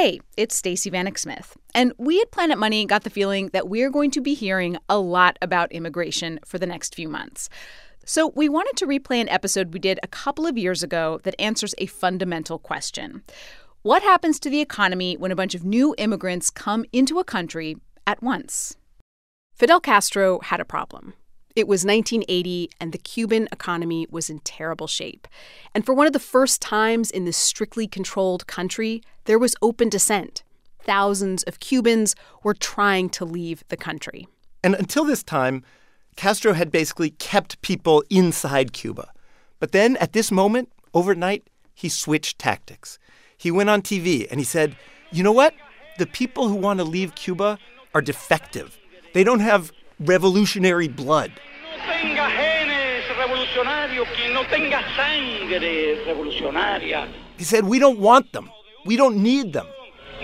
Hey, it's Stacey Vanek Smith. And we at Planet Money got the feeling that we're going to be hearing a lot about immigration for the next few months. So we wanted to replay an episode we did a couple of years ago that answers a fundamental question. What happens to the economy when a bunch of new immigrants come into a country at once? Fidel Castro had a problem. It was 1980, and the Cuban economy was in terrible shape. And for one of the first times in this strictly controlled country, there was open dissent. Thousands of Cubans were trying to leave the country. And until this time, Castro had basically kept people inside Cuba. But then, at this moment, overnight, he switched tactics. He went on TV and he said, you know what? The people who want to leave Cuba are defective. They don't have revolutionary blood. He said, we don't want them. We don't need them.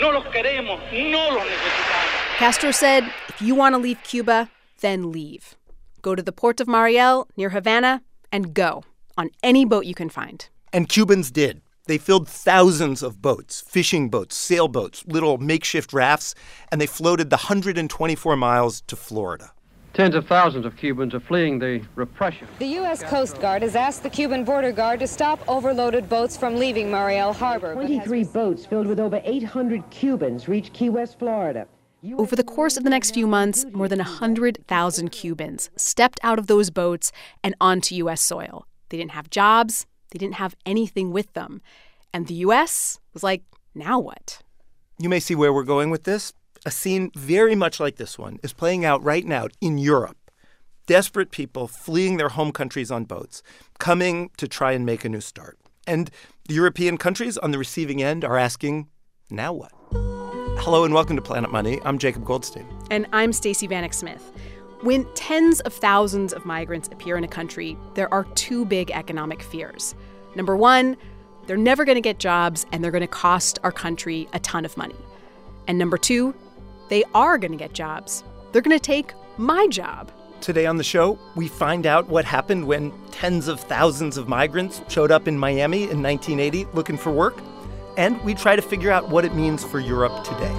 Castro said, if you want to leave Cuba, then leave. Go to the port of Mariel near Havana and go on any boat you can find. And Cubans did. They filled thousands of boats, fishing boats, sailboats, little makeshift rafts, and they floated the 124 miles to Florida. Tens of thousands of Cubans are fleeing the repression. The U.S. Coast Guard has asked the Cuban border guard to stop overloaded boats from leaving Mariel Harbor. 23 boats filled with over 800 Cubans reached Key West, Florida. Over the course of the next few months, more than 100,000 Cubans stepped out of those boats and onto U.S. soil. They didn't have jobs. They didn't have anything with them. And the U.S. was like, now what? You may see where we're going with this. A scene very much like this one is playing out right now in Europe. Desperate people fleeing their home countries on boats, coming to try and make a new start. And the European countries on the receiving end are asking, now what? Hello and welcome to Planet Money. I'm Jacob Goldstein. And I'm Stacey Vanek Smith. When tens of thousands of migrants appear in a country, there are two big economic fears. Number one, they're never going to get jobs and they're going to cost our country a ton of money. And number two, they are going to get jobs. They're going to take my job. Today on the show, we find out what happened when tens of thousands of migrants showed up in Miami in 1980 looking for work. And we try to figure out what it means for Europe today.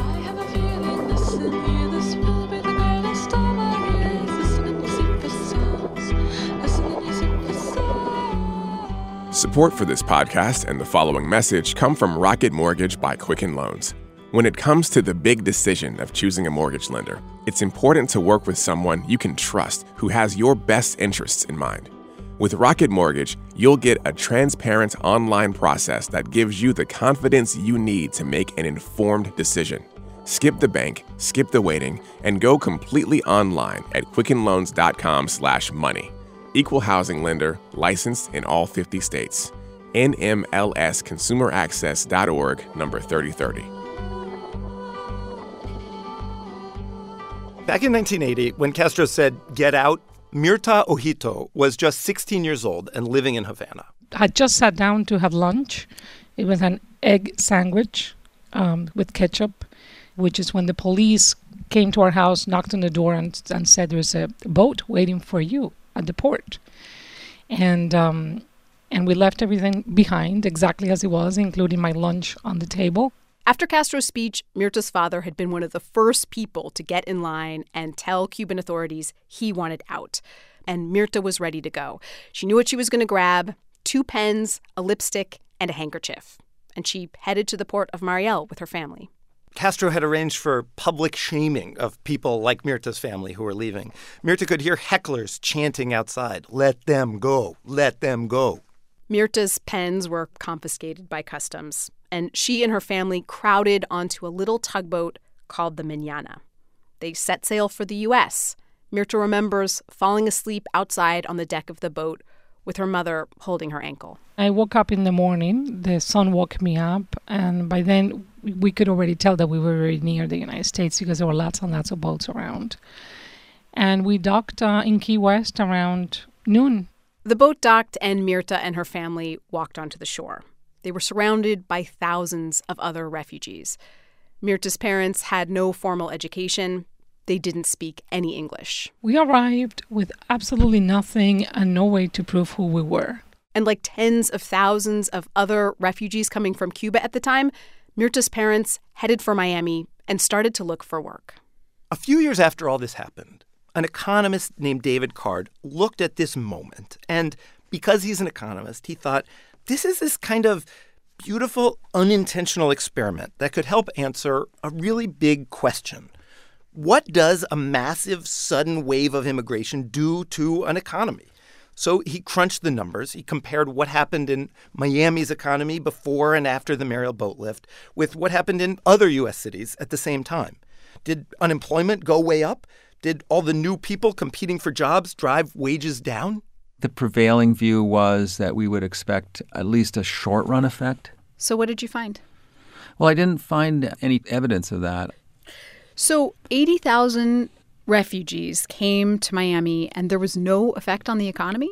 Support for this podcast and the following message come from Rocket Mortgage by Quicken Loans. When it comes to the big decision of choosing a mortgage lender, it's important to work with someone you can trust who has your best interests in mind. With Rocket Mortgage, you'll get a transparent online process that gives you the confidence you need to make an informed decision. Skip the bank, skip the waiting, and go completely online at quickenloans.com/money. Equal housing lender, licensed in all 50 states. NMLSconsumeraccess.org, number 3030. Back in 1980, when Castro said, get out, Mirta Ojito was just 16 years old and living in Havana. I just sat down to have lunch. It was an egg sandwich with ketchup, which is when the police came to our house, knocked on the door, and said there's a boat waiting for you at the port. And we left everything behind exactly as it was, including my lunch on the table. After Castro's speech, Mirta's father had been one of the first people to get in line and tell Cuban authorities he wanted out. And Mirta was ready to go. She knew what she was going to grab: 2 pens, a lipstick, and a handkerchief. And she headed to the port of Mariel with her family. Castro had arranged for public shaming of people like Mirta's family who were leaving. Mirta could hear hecklers chanting outside, let them go, let them go. Mirta's pens were confiscated by customs, and she and her family crowded onto a little tugboat called the Mañana. They set sail for the U.S. Mirta remembers falling asleep outside on the deck of the boat with her mother holding her ankle. I woke up in the morning. The sun woke me up, and by then we could already tell that we were very near the United States because there were lots and lots of boats around. And we docked in Key West around noon. The boat docked, and Mirta and her family walked onto the shore. They were surrounded by thousands of other refugees. Mirta's parents had no formal education. They didn't speak any English. We arrived with absolutely nothing and no way to prove who we were. And like tens of thousands of other refugees coming from Cuba at the time, Myrta's parents headed for Miami and started to look for work. A few years after all this happened, an economist named David Card looked at this moment. And because he's an economist, he thought, this is this kind of beautiful, unintentional experiment that could help answer a really big question. What does a massive, sudden wave of immigration do to an economy? So he crunched the numbers. He compared what happened in Miami's economy before and after the Mariel boat lift with what happened in other U.S. cities at the same time. Did unemployment go way up? Did all the new people competing for jobs drive wages down? The prevailing view was that we would expect at least a short-run effect. So what did you find? Well, I didn't find any evidence of that. So 80,000 refugees came to Miami and there was no effect on the economy?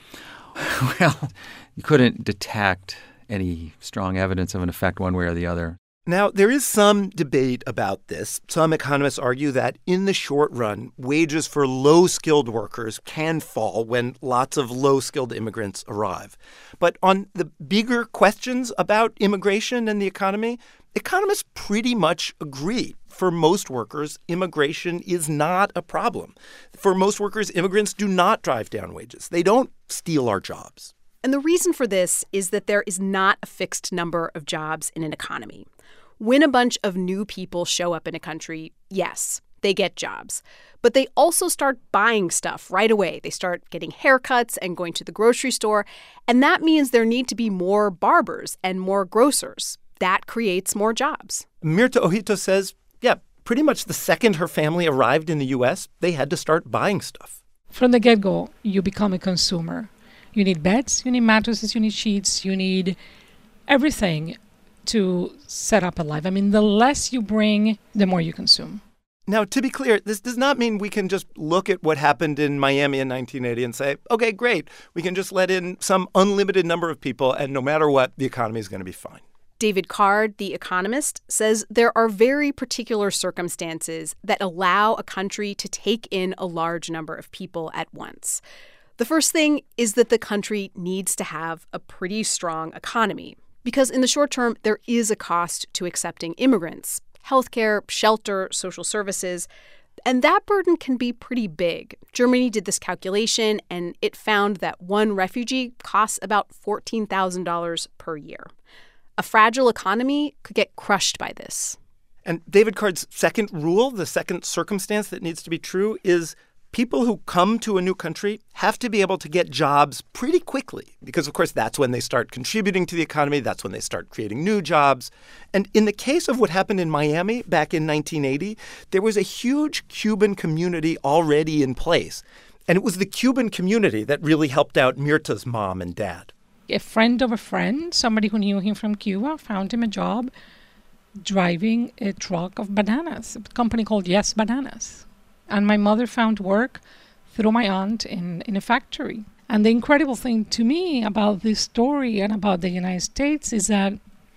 Well, you couldn't detect any strong evidence of an effect one way or the other. Now, there is some debate about this. Some economists argue that in the short run, wages for low-skilled workers can fall when lots of low-skilled immigrants arrive. But on the bigger questions about immigration and the economy, economists pretty much agree. For most workers, immigration is not a problem. For most workers, immigrants do not drive down wages. They don't steal our jobs. And the reason for this is that there is not a fixed number of jobs in an economy. When a bunch of new people show up in a country, yes, they get jobs. But they also start buying stuff right away. They start getting haircuts and going to the grocery store. And that means there need to be more barbers and more grocers. That creates more jobs. Myrta Ojito says, yeah, pretty much the second her family arrived in the U.S., they had to start buying stuff. From the get-go, you become a consumer. You need beds, you need mattresses, you need sheets, you need everything to set up a life. I mean, the less you bring, the more you consume. Now, to be clear, this does not mean we can just look at what happened in Miami in 1980 and say, okay, great, we can just let in some unlimited number of people and no matter what, the economy is going to be fine. David Card, the economist, says there are very particular circumstances that allow a country to take in a large number of people at once. The first thing is that the country needs to have a pretty strong economy. Because in the short term, there is a cost to accepting immigrants: healthcare, shelter, social services. And that burden can be pretty big. Germany did this calculation, and it found that one refugee costs about $14,000 per year. A fragile economy could get crushed by this. And David Card's second rule, the second circumstance that needs to be true, is people who come to a new country have to be able to get jobs pretty quickly because, of course, that's when they start contributing to the economy. That's when they start creating new jobs. And in the case of what happened in Miami back in 1980, there was a huge Cuban community already in place. And it was the Cuban community that really helped out Myrta's mom and dad. A friend of a friend, somebody who knew him from Cuba, found him a job driving a truck of bananas, a company called Yes Bananas. And my mother found work through my aunt in a factory. And the incredible thing to me about this story and about the United States is that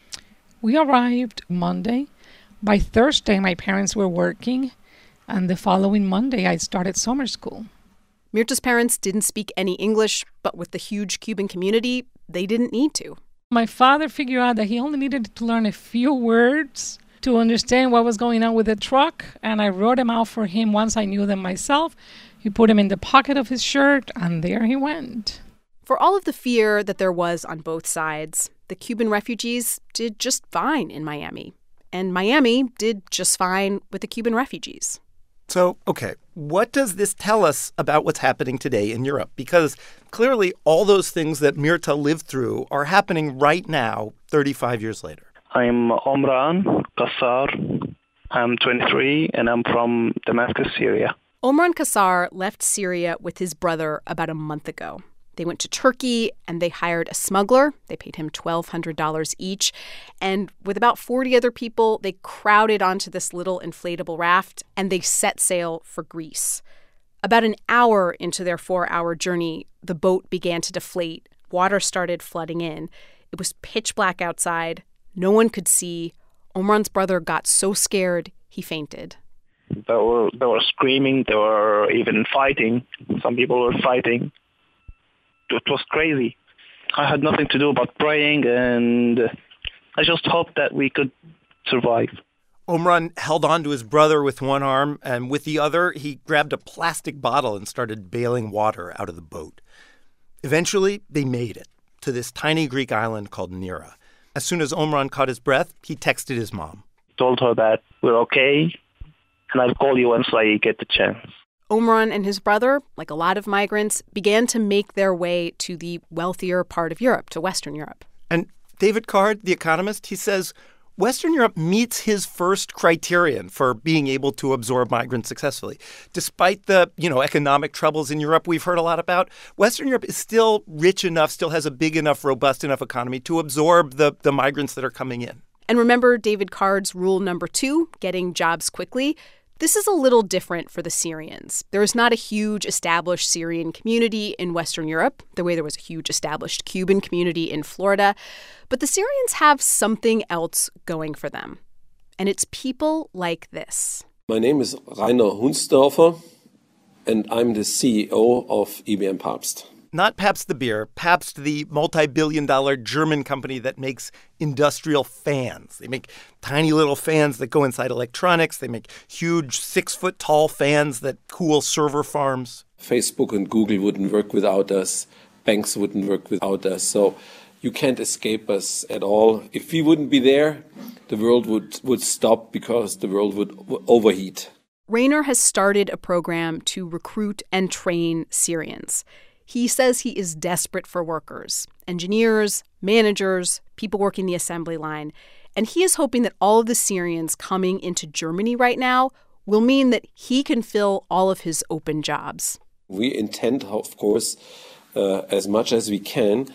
we arrived Monday. By Thursday, my parents were working. And the following Monday, I started summer school. Myrta's parents didn't speak any English, but with the huge Cuban community, they didn't need to. My father figured out that he only needed to learn a few words to understand what was going on with the truck, and I wrote them out for him once I knew them myself. He put them in the pocket of his shirt, and there he went. For all of the fear that there was on both sides, the Cuban refugees did just fine in Miami. And Miami did just fine with the Cuban refugees. So, okay, what does this tell us about what's happening today in Europe? Because clearly all those things that Myrta lived through are happening right now, 35 years later. I'm Omran Kassar. I'm 23, and I'm from Damascus, Syria. Omran Kassar left Syria with his brother about a month ago. They went to Turkey, and they hired a smuggler. They paid him $1,200 each. And with about 40 other people, they crowded onto this little inflatable raft, and they set sail for Greece. About an hour into their 4-hour journey, the boat began to deflate. Water started flooding in. It was pitch black outside. No one could see. Omran's brother got so scared, he fainted. They were screaming. They were even fighting. Some people were fighting. It was crazy. I had nothing to do but praying and I just hoped that we could survive. Omran held on to his brother with one arm, and with the other, he grabbed a plastic bottle and started bailing water out of the boat. Eventually, they made it to this tiny Greek island called Nira. As soon as Omran caught his breath, he texted his mom. Told her that we're okay, and I'll call you once I get the chance. Omran and his brother, like a lot of migrants, began to make their way to the wealthier part of Europe, to Western Europe. And David Card, the economist, he says Western Europe meets his first criterion for being able to absorb migrants successfully. Despite the, economic troubles in Europe we've heard a lot about, Western Europe is still rich enough, still has a big enough, robust enough economy to absorb the migrants that are coming in. And remember David Card's rule number 2, getting jobs quickly? This is a little different for the Syrians. There is not a huge established Syrian community in Western Europe, the way there was a huge established Cuban community in Florida. But the Syrians have something else going for them. And it's people like this. My name is Rainer Hunsdorfer, and I'm the CEO of IBM Pabst. Not Pabst the beer, Pabst, the multi-billion-dollar German company that makes industrial fans. They make tiny little fans that go inside electronics. They make huge 6-foot-tall fans that cool server farms. Facebook and Google wouldn't work without us. Banks wouldn't work without us. So you can't escape us at all. If we wouldn't be there, the world would stop because the world would overheat. Rainer has started a program to recruit and train Syrians. He says he is desperate for workers, engineers, managers, people working the assembly line. And he is hoping that all of the Syrians coming into Germany right now will mean that he can fill all of his open jobs. We intend, of course, as much as we can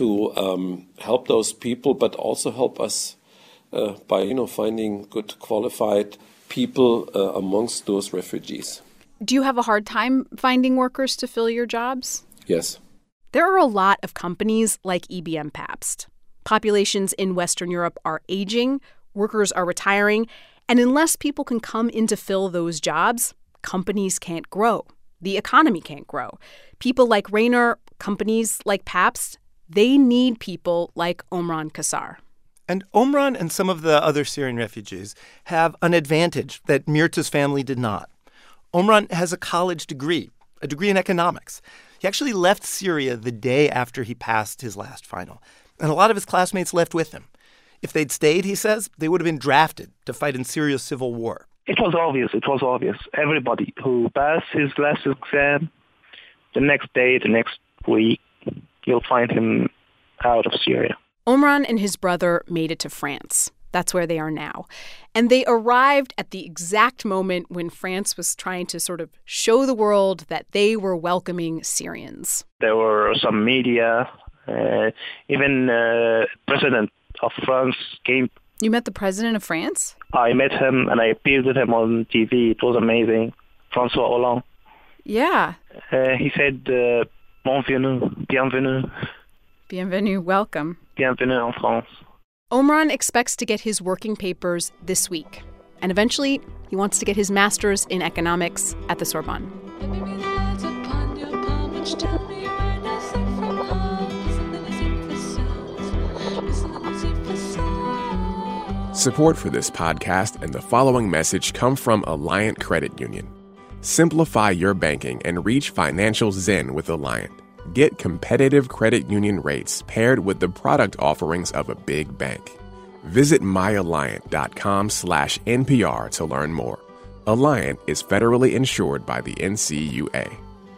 to help those people, but also help us by, finding good qualified people amongst those refugees. Do you have a hard time finding workers to fill your jobs? Yes. There are a lot of companies like IBM Pabst. Populations in Western Europe are aging, workers are retiring, and unless people can come in to fill those jobs, companies can't grow. The economy can't grow. People like Rainer, companies like Pabst, they need people like Omran Kasar. And Omran and some of the other Syrian refugees have an advantage that Mirta's family did not. Omran has a college degree, a degree in economics. He actually left Syria the day after he passed his last final. And a lot of his classmates left with him. If they'd stayed, he says, they would have been drafted to fight in Syria's civil war. It was obvious. Everybody who passed his last exam, the next day, the next week, you'll find him out of Syria. Omran and his brother made it to France. That's where they are now. And they arrived at the exact moment when France was trying to sort of show the world that they were welcoming Syrians. There were some media, even President of France came. You met the president of France? I met him and I appeared with him on TV. It was amazing. François Hollande. Yeah. He said, bienvenue. Bienvenue, welcome. Bienvenue en France. Omran expects to get his working papers this week. And eventually, he wants to get his master's in economics at the Sorbonne. Support for this podcast and the following message come from Alliant Credit Union. Simplify your banking and reach financial zen with Alliant. Get competitive credit union rates paired with the product offerings of a big bank. Visit myalliant.com/NPR to learn more. Alliant is federally insured by the NCUA.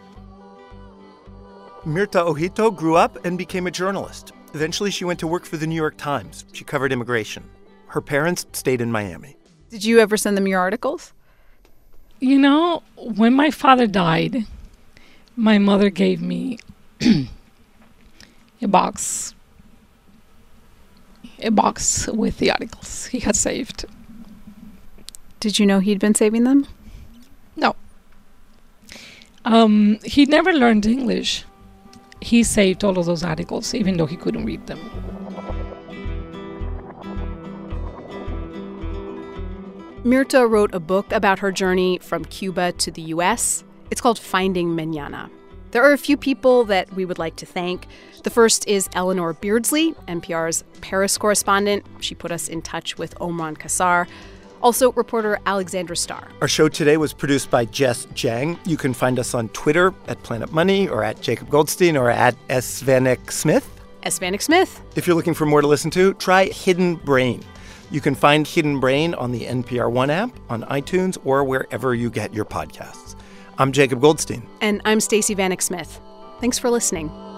Mirta Ojito grew up and became a journalist. Eventually, she went to work for the New York Times. She covered immigration. Her parents stayed in Miami. Did you ever send them your articles? When my father died, my mother gave me a box with the articles he had saved. Did you know he'd been saving them? No. He never learned English. He saved all of those articles, even though he couldn't read them. Mirta wrote a book about her journey from Cuba to the U.S. It's called Finding Mañana. There are a few people that we would like to thank. The first is Eleanor Beardsley, NPR's Paris correspondent. She put us in touch with Omran Kassar. Also, reporter Alexandra Starr. Our show today was produced by Jess Jang. You can find us on Twitter at Planet Money or at Jacob Goldstein or at S. Vanek Smith. S. Vanek Smith. If you're looking for more to listen to, try Hidden Brain. You can find Hidden Brain on the NPR One app, on iTunes, or wherever you get your podcasts. I'm Jacob Goldstein. And I'm Stacey Vanek Smith. Thanks for listening.